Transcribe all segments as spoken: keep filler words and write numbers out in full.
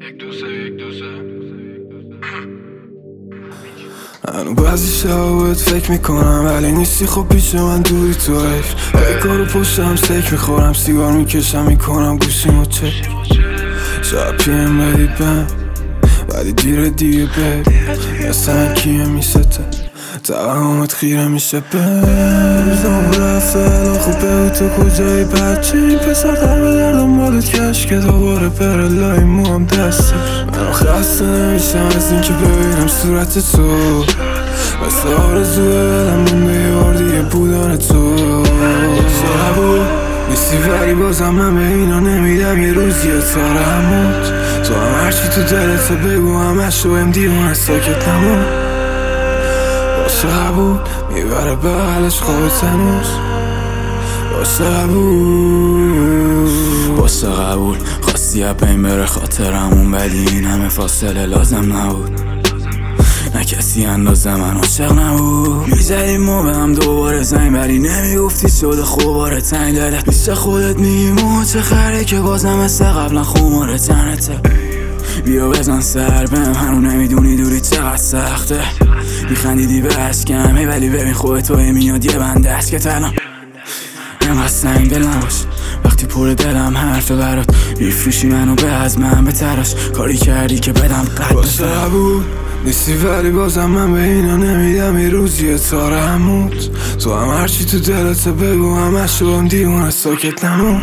یک دو سه یک دو سه هنو بعضی شبت فکر میکنم ولی نیستی، خب پیش من دوری تو حیف. هی کارو پشتم سک میخورم، سیگار میکشم میکنم گوشیمو چک. شب پیم بدی بم ولی دیر دیگه بب اصلا کیه میسته توهمت خیره میشه بم. روزام رفته الان خوب بگو تو کجایی بچه این پسر در به دردم مالت کش که دوباره بره لای موام دستش. من خسته نمیشم از این که ببینم صورت تو مثل آرزوه دلم مونده یه بار دیگه بودن تو. شبو نیستی ولی بازم من به اینا نمیدم یه روزیه تارموت. تو هم هرچی تو دلت بگو همش رو هم دیوانه ساکت نمون. باشه قبول میبره بغلش خوابت هنوز. باشه قبول باشه قبول خواستی از بین بره خاطرمون، ولی این همه فاصله لازم نبود. نه کسی اندازه من عاشق نبود. میزدیم ما به هم دوباره زنگ ولی نمیگفتی شده خوباره تنگ دلت. پیش خودت میگی ما چه خره که بازم مثل قبلا خماره تنته. بیا بزن سر بهم هنو نمیدونی دوری چقدر سخته. میخندیدی به عشقم ولی ببین خودت توی میاد یه بنده عشقت الان اینقدر سنگ دل نباش. وقتی پر دلم حرفه برات میفروشی منو به از من به تراش. کاری کردی که بدم قد باشه قبول نیستی ولی بازم من به اینا نمیدم یه روزیه تارموت. تو هم هرچی تو دلت بگو همش رو هم دیوانه ساکت نمون.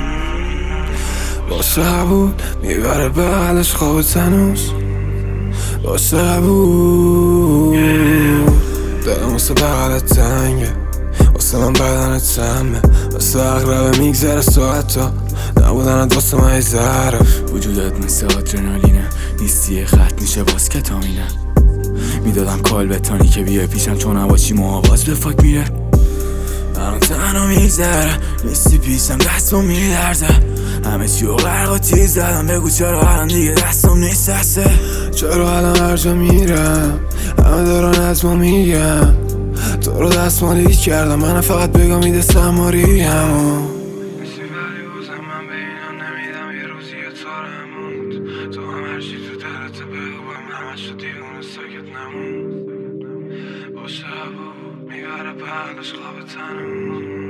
باشه قبول میبره بغلش خوابت هنوز. باشه قبول دلم واسه بغلت تنگه، واسه من بدنت سمه، واسه اقربه میگذره ساعتا نبودنت واسه من یه ذره. وجودت مثل آدرنالینه، نیستی یه خط میشه باز کتامینه. میدادم کال بتانی که بیای پیشم چون نباشی محاباز به فاک میره. الان تنها میگذره نیستی پیشم دستم میلرزه. همه چی رو غرق و تیز زدم بگو چرا الان دیگه دستم نیست دسته. چرا الان هر جا میرم همه دارن از ما میگم تو رو دستمالی کردم من فقط بگم میده سماری همو. نیستی ولی بازم من به اینا نمیدم یه روزیه تارموت. تو هم هرچی تو دلت بگو هم همش رو دیوونه ساکت نمون. باشه قبول میبره بغلش خوابت هنوز.